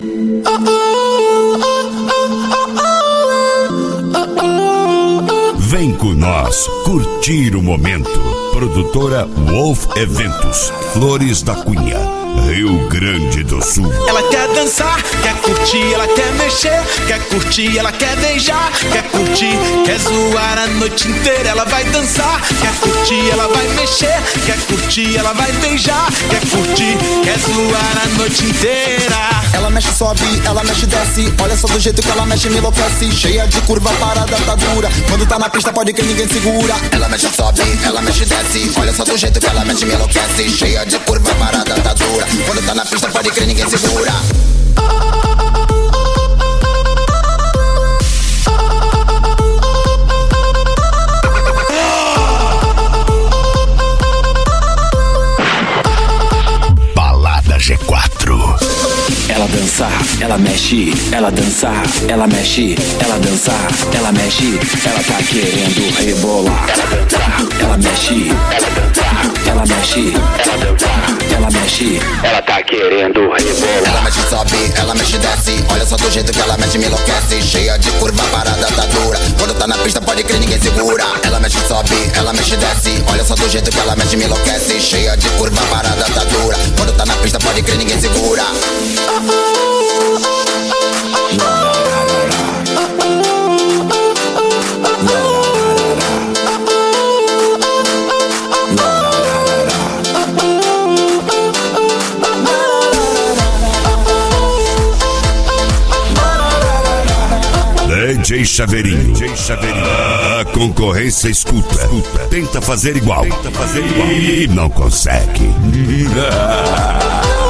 Vem com nós curtir o momento. Produtora Wolf Eventos, Flores da Cunha, Rio Grande do Sul. Ela quer dançar, quer curtir, ela quer mexer, quer curtir, ela quer beijar, quer curtir, quer zoar a noite inteira. Ela vai dançar, quer curtir, ela vai mexer, quer curtir, ela vai beijar, quer curtir, quer zoar a noite inteira. Ela mexe, sobe, ela mexe, desce. Olha só do jeito que ela mexe, me enlouquece. Cheia de curva, parada, tá dura. Quando tá na pista pode que ninguém segura. Ela mexe, sobe, ela mexe, desce. Olha só do jeito que ela mexe, me enlouquece. Cheia de curva, parada, tá dura. Quando tá na pista pode crer, ninguém segura. Balada G4. Ela dançar, ela mexe, ela dançar, ela mexe, ela dançar, ela mexe, ela tá querendo rebolar. Ela dançar, ela mexe, ela dançar, ela mexe, ela dançar, ela mexe, ela tá querendo rebolar. Ela mexe, sobe, ela mexe, desce. Olha só do jeito que ela mexe, me enlouquece. Cheia de curva, parada, tá dura. Quando tá na pista pode crer, ninguém segura. Ela mexe, sobe, ela mexe, desce. Olha só do jeito que ela mexe, me enlouquece. Cheia de curva, parada, tá dura. Quando tá na pista pode crer, ninguém segura. DJ Chaveirinho. A concorrência escuta. Tenta fazer igual. E não consegue.